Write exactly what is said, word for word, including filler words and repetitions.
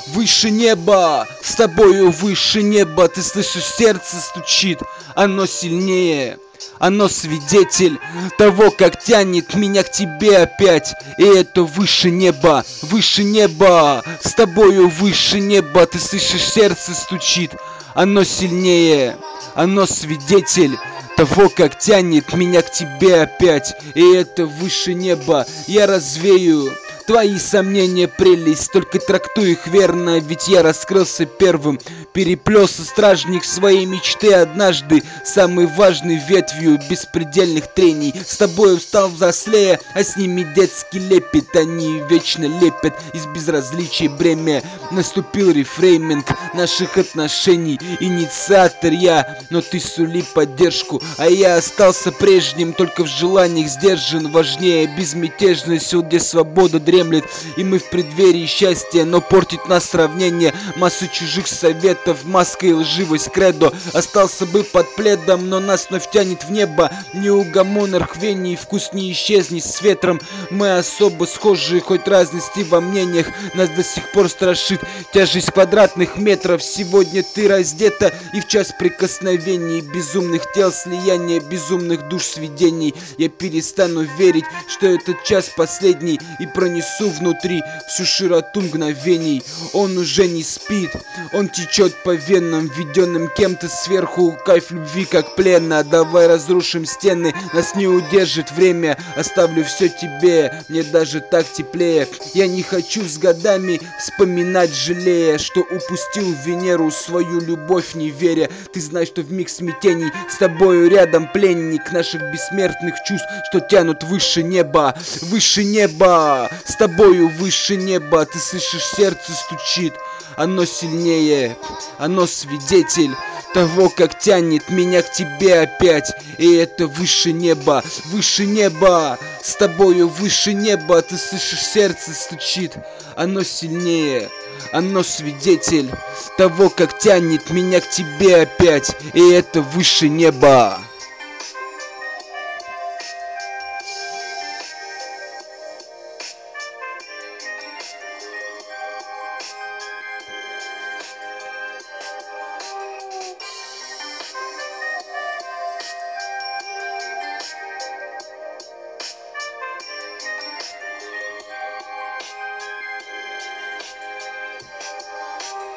выше неба, с тобою выше неба. Ты слышишь, сердце стучит, оно сильнее. Оно свидетель того, как тянет меня к тебе опять. И это выше неба, выше неба, с тобою выше неба. Ты слышишь, сердце стучит, оно сильнее. Оно свидетель того, как тянет меня к тебе опять. И это выше неба. Я развею твои сомнения, прелесть, только трактуй их верно, ведь я раскрылся первым. Переплелся стражник своей мечты однажды, самой важной ветвью беспредельных трений. С тобой стал взрослее, а с ними детский лепет. Они вечно лепят из безразличия бремя. Наступил рефрейминг наших отношений. Инициатор я, но ты сули поддержку, а я остался прежним, только в желаниях сдержан. Важнее безмятежность, где свобода дремлет, и мы в преддверии счастья, но портит нас сравнение. Масса чужих советов, маска и лживость кредо. Остался бы под пледом, но нас вновь тянет в небо. Неугомонно рхвений, вкус не исчезнет с ветром. Мы особо схожи, хоть разности во мнениях нас до сих пор страшит тяжесть квадратных метров. Сегодня ты раздета, и в час прикосновений безумных тел, слияния безумных душ свидений, я перестану верить, что этот час последний, и пронесу внутри всю широту мгновений. Он уже не спит, он течет по венам, введенным кем-то сверху. Кайф любви как пленна. Давай разрушим стены, нас не удержит время. Оставлю все тебе, мне даже так теплее. Я не хочу с годами вспоминать, жалея, что упустил Венеру, свою любовь не веря. Ты знаешь, что вмиг смятений с тобою рядом пленник наших бессмертных чувств, что тянут выше неба, выше неба, с тобою выше неба. Ты слышишь, сердце стучит, оно сильнее, оно свидетель того, как тянет меня к тебе опять. И это выше неба, выше неба, с тобою выше неба. Ты слышишь, сердце стучит, оно сильнее, оно свидетель того, как тянет меня к тебе опять. И это выше неба.